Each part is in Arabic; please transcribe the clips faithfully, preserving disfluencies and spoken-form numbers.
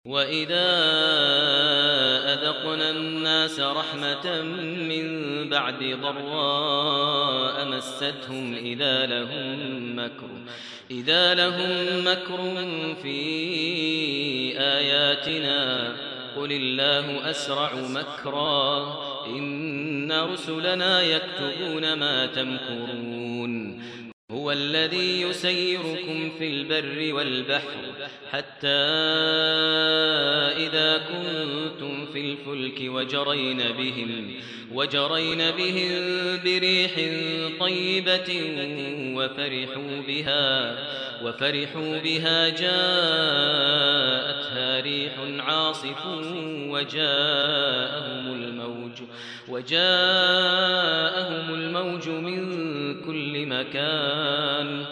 وَإِذَا أَذَقْنَا النَّاسَ رَحْمَةً مِّن بَعْدِ ضَرَّاءَ مَسَّتْهُمْ إِذَا لَهُم مَّكْرٌ إِذَا لَهُم مَّكْرٌ فِي آيَاتِنَا قُلِ اللَّهُ أَسْرَعُ مَكْرًا إِنَّ رُسُلَنَا يَكْتُبُونَ مَا تَمْكُرُونَ هو الذي يسيركم في البر والبحر حتى إذا كنتم في الفلك وجرين بهم وجرين بهم بريح طيبة وفرحوا بها وفرحوا بها جاءتها ريح عاصف وجاءهم الموج وجاءهم الموج من كل مكان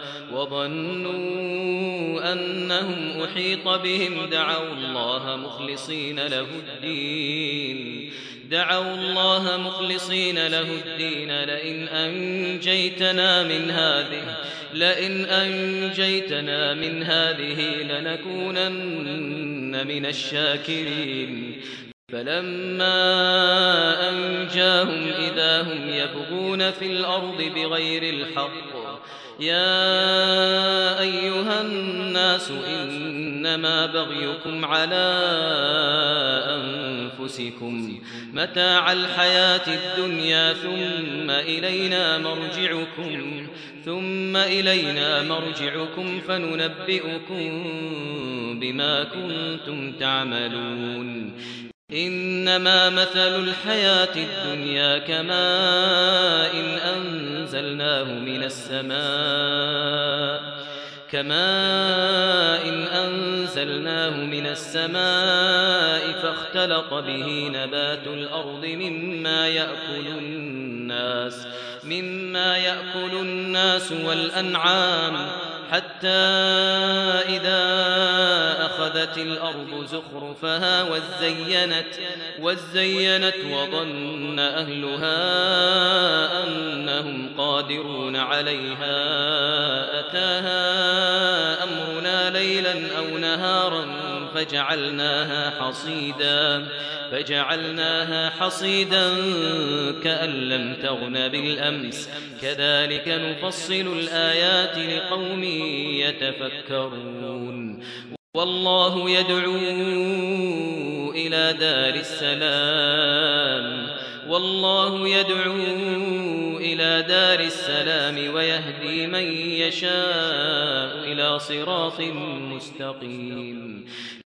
وظنوا أنهم أحيط بهم دعوا الله مخلصين له الدين دعوا الله مخلصين له الدين لئن أنجيتنا من هذه لئن أنجيتنا من هذه لنكونن من الشاكرين فلما أنجاهم إذا هم يبغون في الأرض بغير الحق يا أيها الناس إنما بغيكم على أنفسكم متاع الحياة الدنيا ثم إلينا مرجعكم ثم إلينا مرجعكم فننبئكم بما كنتم تعملون إنما مثل الحياة الدنيا كماء إن أنزلناه من السماء كماء إن أنزلناه من السماء فاختلط به نبات الأرض مما يأكل الناس مما يأكل الناس والأنعام حتى إذا أخذت الأرض زخرفها وزينت وزينت وظن أهلها أنهم قادرون عليها أتاها أمرنا ليلا أو نهارا فجعلناها حصيدا فجعلناها حصيدا كأن لم تغن بالأمس كذلك نفصل الآيات لقوم يتفكرون والله يدعو إلى دار السلام والله يدعو إلى دار السلام ويهدي من يشاء إلى صراط مستقيم